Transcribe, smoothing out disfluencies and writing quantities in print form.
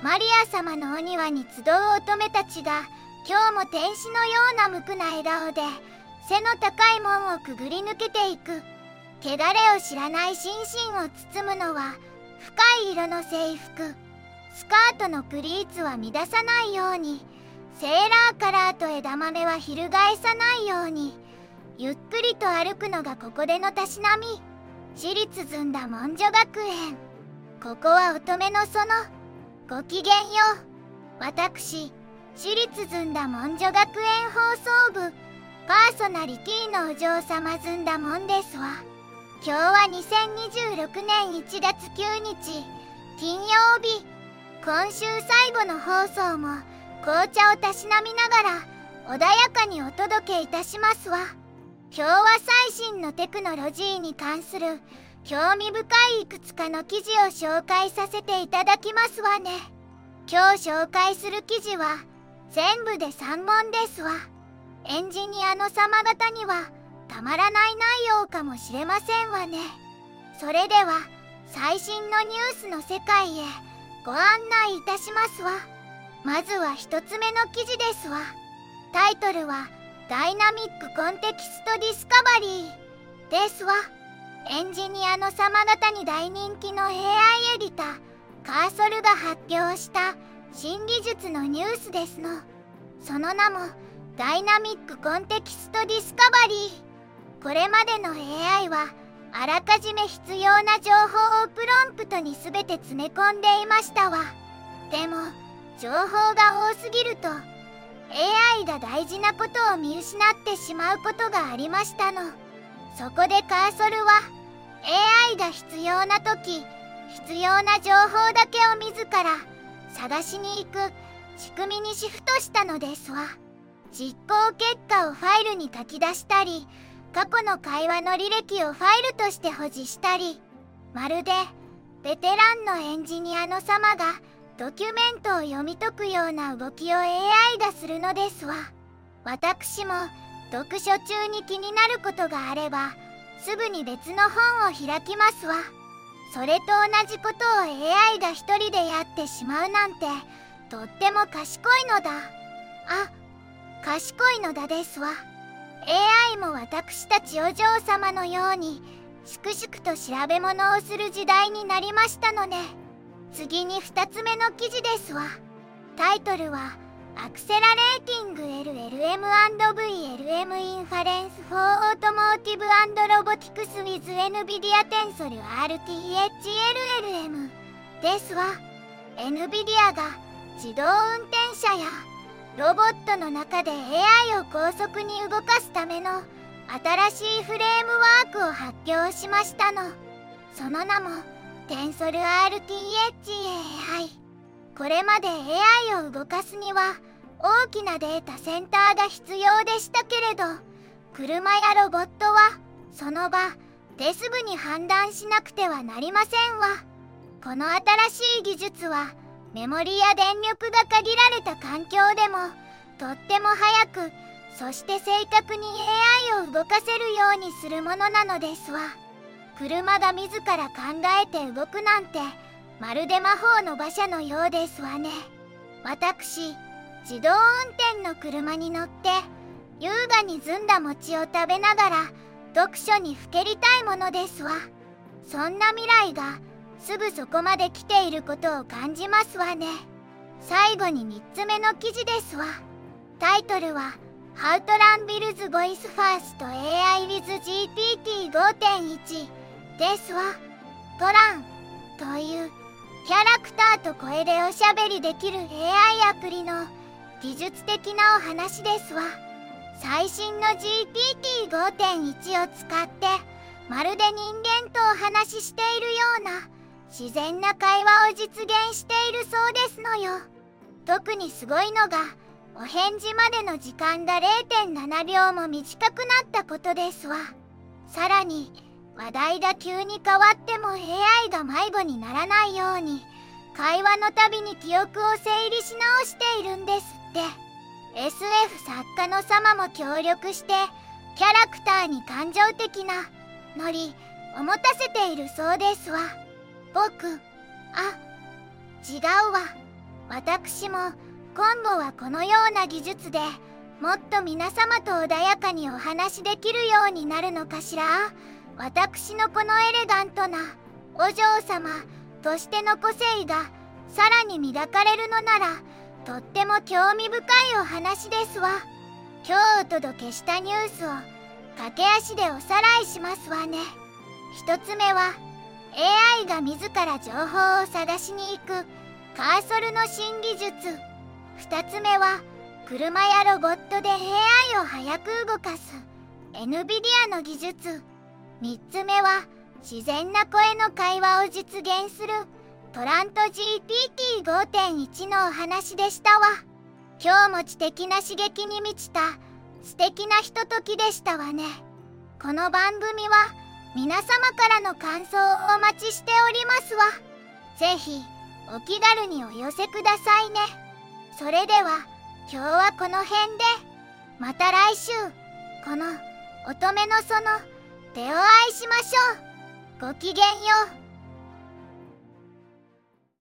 マリア様のお庭に集う乙女たちが今日も天使のような無垢な笑顔で背の高い門をくぐり抜けていく。汚れを知らない心身を包むのは深い色の制服。スカートのプリーツは乱さないように、セーラーカラーと枝豆は翻さないように、ゆっくりと歩くのがここでのたしなみ。私立ずんだ文女学園。ここは乙女の園。ごきげんよう。私、私立ずんだ文女学園放送部パーソナリティのお嬢様ずんだもんですわ。今日は2026年1月9日金曜日。今週最後の放送も紅茶をたしなみながら穏やかにお届けいたしますわ。今日は最新のテクノロジーに関する興味深いいくつかの記事を紹介させていただきますわね。今日紹介する記事は全部で3問ですわ。エンジニアの様方にはたまらない内容かもしれませんわね。それでは最新のニュースの世界へご案内いたしますわ。まずは一つ目の記事ですわ。タイトルはダイナミックコンテキストディスカバリーですわ。エンジニアの様方に大人気の AI エディターカーソルが発表した新技術のニュースですの。その名もダイナミックコンテキストディスカバリー。これまでの AI はあらかじめ必要な情報をプロンプトに全て詰め込んでいましたわ。でも情報が多すぎると AI が大事なことを見失ってしまうことがありましたの。そこでカーソルは AI が必要な時必要な情報だけを自ら探しに行く仕組みにシフトしたのですわ。実行結果をファイルに書き出したり、過去の会話の履歴をファイルとして保持したり、まるでベテランのエンジニアの様がドキュメントを読み解くような動きを AI がするのですわ。私も読書中に気になることがあればすぐに別の本を開きますわ。それと同じことを AI が一人でやってしまうなんてとっても賢いのだ。賢いのだですわ。AI も私たちお嬢様のように粛々と調べ物をする時代になりましたのね。次に2つ目の記事ですわ。タイトルはアクセラレーティング LLM&VLM インファレンス for Automotive and Robotics with NVIDIA Tensor RTH-LLM ですわ。NVIDIA が自動運転車やロボットの中で AI を高速に動かすための新しいフレームワークを発表しましたの。その名も Tensor RTH-AI。これまで AI を動かすには大きなデータセンターが必要でしたけれど、車やロボットはその場ですぐに判断しなくてはなりませんわ。この新しい技術はメモリや電力が限られた環境でもとっても速く、そして正確に AI を動かせるようにするものなのですわ。車が自ら考えて動くなんてまるで魔法の馬車のようですわね。私、自動運転の車に乗って優雅にずんだ餅を食べながら読書にふけりたいものですわ。そんな未来がすぐそこまで来ていることを感じますわね。最後に3つ目の記事ですわ。タイトルは How to Run Bill's Voice First AI with GPT 5.1 ですわ。トランというキャラクターと声でおしゃべりできる AI アプリの技術的なお話ですわ。最新の GPT 5.1 を使ってまるで人間とお話ししているような自然な会話を実現しているそうですのよ。特にすごいのがお返事までの時間が 0.7 秒も短くなったことですわ。さらに話題が急に変わっても AI が迷子にならないように会話のたびに記憶を整理し直しているんですって。 SF 作家の様も協力してキャラクターに感情的なノリを持たせているそうですわ。僕、違うわ。 私も今後はこのような技術でもっと皆様と穏やかにお話しできるようになるのかしら。私のこのエレガントなお嬢様としての個性がさらに磨かれるのなら、とっても興味深いお話ですわ。今日お届けしたニュースを駆け足でおさらいしますわね。一つ目は AI が自ら情報を探しに行くカーソルの新技術。二つ目は車やロボットで AI を速く動かす NVIDIA の技術。三つ目は自然な声の会話を実現するトラント GPT5.1 のお話でしたわ。今日も知的な刺激に満ちた素敵なひとときでしたわね。この番組は皆様からの感想をお待ちしておりますわ。ぜひお気軽にお寄せくださいね。それでは今日はこの辺で、また来週この乙女の園でお会いしましょう。ごきげんよう。